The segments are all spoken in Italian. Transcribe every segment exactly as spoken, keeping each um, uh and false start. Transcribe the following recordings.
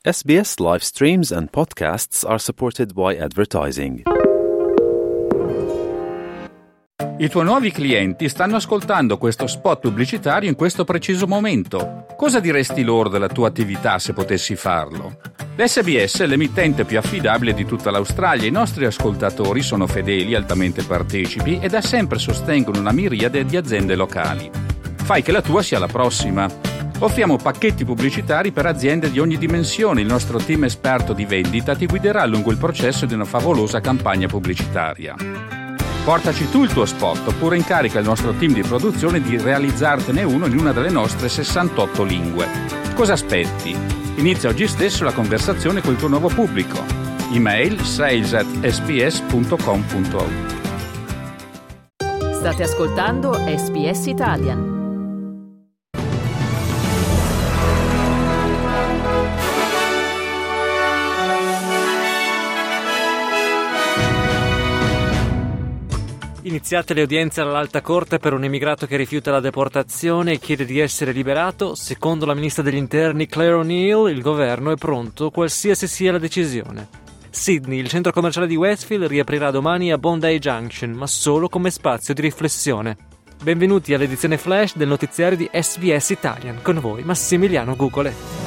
S B S live streams and podcasts are supported by advertising. I tuoi nuovi clienti stanno ascoltando questo spot pubblicitario in questo preciso momento. Cosa diresti loro della tua attività se potessi farlo? L'S B S è l'emittente più affidabile di tutta l'Australia. I nostri ascoltatori sono fedeli, altamente partecipi e da sempre sostengono una miriade di aziende locali. Fai che la tua sia la prossima. Offriamo pacchetti pubblicitari per aziende di ogni dimensione. Il nostro team esperto di vendita ti guiderà lungo il processo di una favolosa campagna pubblicitaria. Portaci tu il tuo spot oppure incarica il nostro team di produzione di realizzartene uno in una delle nostre sessantotto lingue. Cosa aspetti? Inizia oggi stesso la conversazione col tuo nuovo pubblico. Email sales at s b s punto com punto a u. State ascoltando S B S Italian. Iniziate le udienze all'Alta Corte per un immigrato che rifiuta la deportazione e chiede di essere liberato. Secondo la ministra degli interni Claire O'Neill, il governo è pronto qualsiasi sia la decisione. Sydney, il centro commerciale di Westfield, riaprirà domani a Bondi Junction, ma solo come spazio di riflessione. Benvenuti all'edizione flash del notiziario di S B S Italian. Con voi Massimiliano Gugole.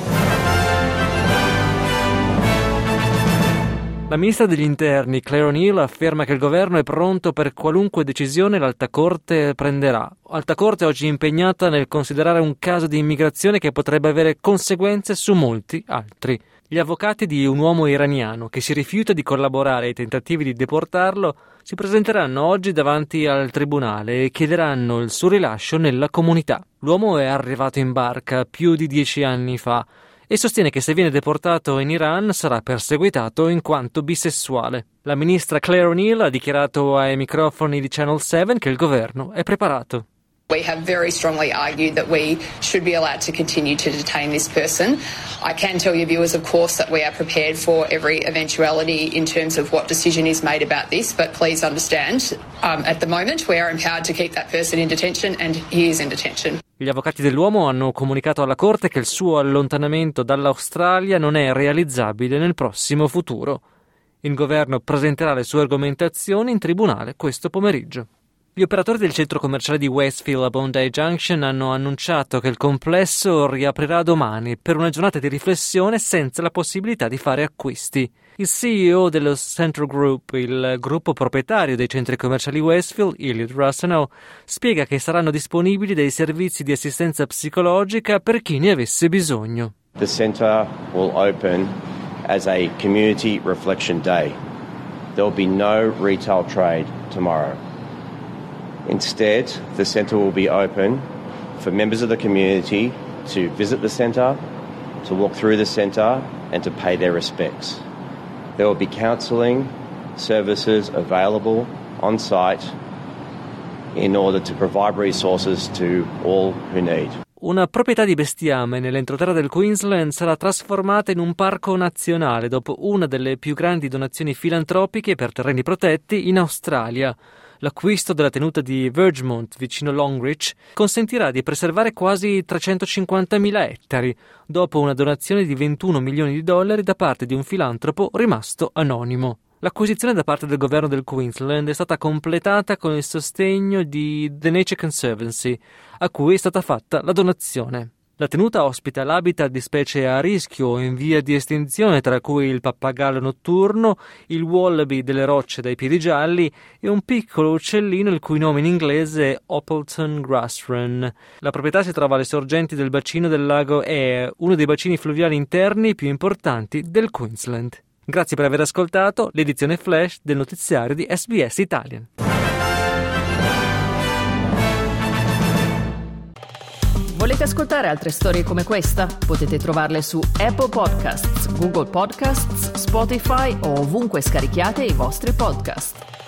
La ministra degli interni, Claire O'Neill, afferma che il governo è pronto per qualunque decisione l'Alta Corte prenderà. Alta Corte oggi è impegnata nel considerare un caso di immigrazione che potrebbe avere conseguenze su molti altri. Gli avvocati di un uomo iraniano che si rifiuta di collaborare ai tentativi di deportarlo si presenteranno oggi davanti al tribunale e chiederanno il suo rilascio nella comunità. L'uomo è arrivato in barca più di dieci anni fa e sostiene che se viene deportato in Iran sarà perseguitato in quanto bisessuale. La ministra Claire O'Neill ha dichiarato ai microfoni di Channel sette che il governo è preparato. We have very strongly argued that we should be allowed to continue to detain this person. I can tell your viewers, of course, that we are prepared for every eventuality in terms of what decision is made about this, but please understand, um, at the moment we are empowered to keep that person in detention and he is in detention. Gli avvocati dell'uomo hanno comunicato alla Corte che il suo allontanamento dall'Australia non è realizzabile nel prossimo futuro. Il governo presenterà le sue argomentazioni in tribunale questo pomeriggio. Gli operatori del centro commerciale di Westfield a Bondi Junction hanno annunciato che il complesso riaprirà domani per una giornata di riflessione senza la possibilità di fare acquisti. Il C E O dello Central Group, il gruppo proprietario dei centri commerciali Westfield, Elliot Russano, spiega che saranno disponibili dei servizi di assistenza psicologica per chi ne avesse bisogno. The centre will open as a community reflection day. There will be no retail trade tomorrow. Instead, the centre will be open for members of the community to visit the centre, to walk through the centre and to pay their respects. There will be counselling services available on site in order to provide resources to all who need. Una proprietà di bestiame nell'entroterra del Queensland sarà trasformata in un parco nazionale dopo una delle più grandi donazioni filantropiche per terreni protetti in Australia. L'acquisto della tenuta di Vergemont, vicino Longreach, consentirà di preservare quasi trecentocinquantamila ettari, dopo una donazione di ventuno milioni di dollari da parte di un filantropo rimasto anonimo. L'acquisizione da parte del governo del Queensland è stata completata con il sostegno di The Nature Conservancy, a cui è stata fatta la donazione. La tenuta ospita l'habitat di specie a rischio o in via di estinzione, tra cui il pappagallo notturno, il wallaby delle rocce dai piedi gialli e un piccolo uccellino il cui nome in inglese è Oppleton Grasswren. La proprietà si trova alle sorgenti del bacino del lago Eyre, uno dei bacini fluviali interni più importanti del Queensland. Grazie per aver ascoltato l'edizione flash del notiziario di S B S Italian. Volete ascoltare altre storie come questa? Potete trovarle su Apple Podcasts, Google Podcasts, Spotify o ovunque scarichiate i vostri podcast.